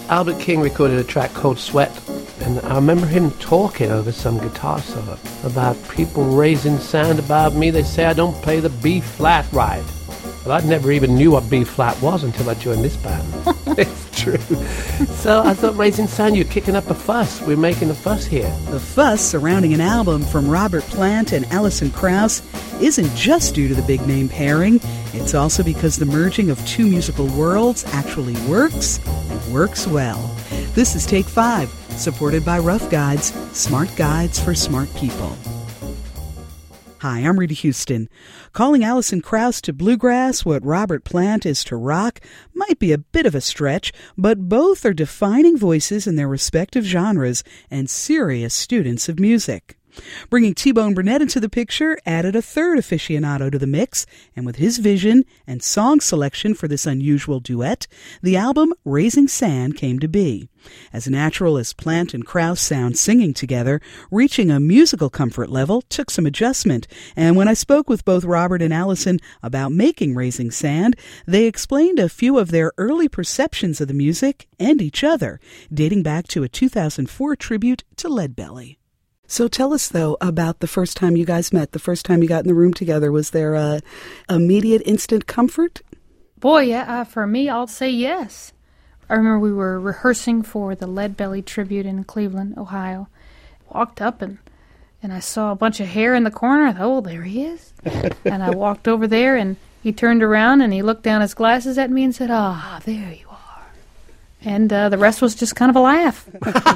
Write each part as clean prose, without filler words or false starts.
Albert King recorded a track called Sweat, and I remember him talking over some guitar solo about people raising sound about me. They say I don't play the B flat right. Well, I never even knew what B flat was until I joined this band. It's true. So I thought, raising sound, you're kicking up a fuss. We're making a fuss here. The fuss surrounding an album from Robert Plant and Alison Krauss isn't just due to the big name pairing. It's also because the merging of two musical worlds actually works, and works well. This is Take 5, supported by Rough Guides, smart guides for smart people. Hi, I'm Rita Houston. Calling Alison Krauss to bluegrass what Robert Plant is to rock might be a bit of a stretch, but both are defining voices in their respective genres and serious students of music. Bringing T-Bone Burnett into the picture added a third aficionado to the mix, and with his vision and song selection for this unusual duet, the album Raising Sand came to be. As natural as Plant and Krauss sound singing together, reaching a musical comfort level took some adjustment, and when I spoke with both Robert and Alison about making Raising Sand, they explained a few of their early perceptions of the music and each other, dating back to a 2004 tribute to Leadbelly. So tell us, though, about the first time you guys met, the first time you got in the room together. Was there a immediate, instant comfort? Boy, yeah, for me, I'll say yes. I remember we were rehearsing for the Leadbelly tribute in Cleveland, Ohio. Walked up and I saw a bunch of hair in the corner. I thought, oh, there he is. And I walked over there, and he turned around, and he looked down his glasses at me and said, ah, there you are. And the rest was just kind of a laugh.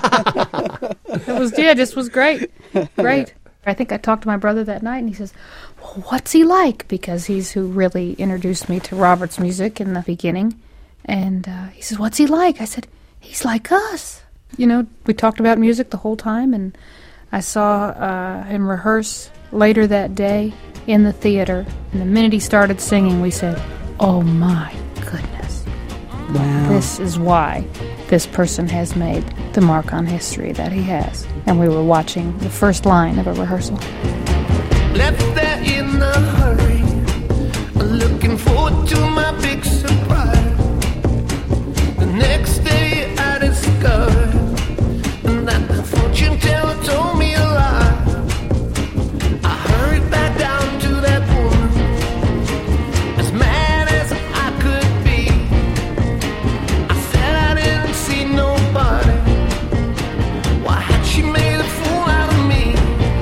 It was great. Great. I think I talked to my brother that night, and he says, well, what's he like? Because he's who really introduced me to Robert's music in the beginning. And he says, what's he like? I said, he's like us. You know, we talked about music the whole time, and I saw him rehearse later that day in the theater. And the minute he started singing, we said, oh, my goodness. Wow. This is why this person has made the mark on history that he has. And we were watching the first line of a rehearsal. Left there in a hurry, looking forward to my big surprise. The next day I discovered that the fortune teller told me a lie. I hurried back down to that woman, as mad as I could be. I said I didn't see nobody. Why had she made a fool out of me?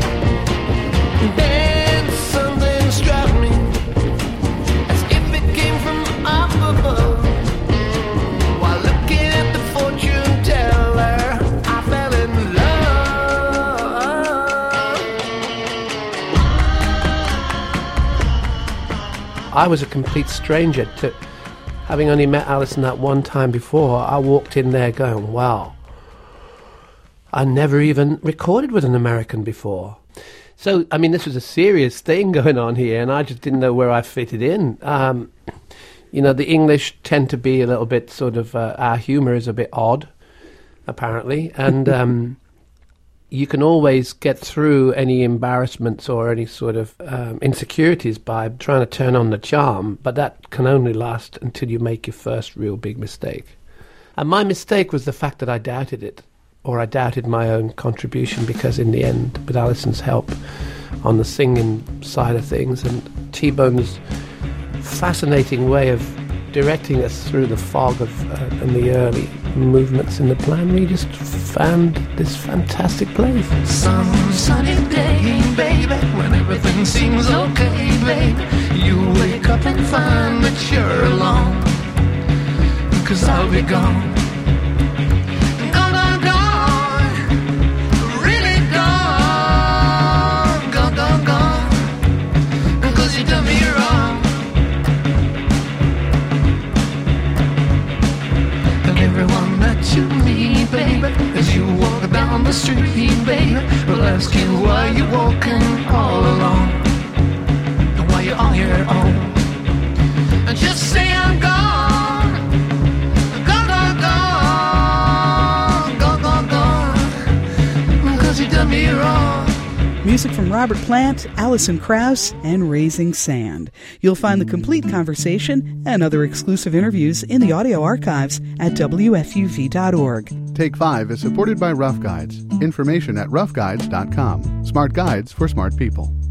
Then something struck me, as if it came from up above. While looking at the fortune teller, I fell in love. I was a complete stranger to having only met Alison that one time before. I walked in there going, wow, I never even recorded with an American before. So, I mean, this was a serious thing going on here, and I just didn't know where I fitted in. You know, the English tend to be a little bit sort of, our humour is a bit odd, apparently, and you can always get through any embarrassments or any sort of insecurities by trying to turn on the charm, but that can only last until you make your first real big mistake. And my mistake was the fact that I doubted it, or I doubted my own contribution, because in the end, with Alison's help on the singing side of things and T-Bone's fascinating way of directing us through the fog of and the early movements in the plan, we just found this fantastic place. Some sunny day, baby, when everything seems okay, baby, you wake up and find that you're alone, 'cause I'll be gone. Gone, gone, gone, really gone, gone, gone, gone, 'cause you done me wrong. Everyone that you meet, baby, as you walk down the street, baby, will ask you why you're walking all alone, and why you're on your own. And just say I'm gone, gone, gone, gone, gone, gone, gone, 'cause you done me wrong. music from Robert Plant, Alison Krauss, and Raising Sand. You'll find the complete conversation and other exclusive interviews in the audio archives at WFUV.org. Take 5 is supported by Rough Guides. Information at roughguides.com. Smart guides for smart people.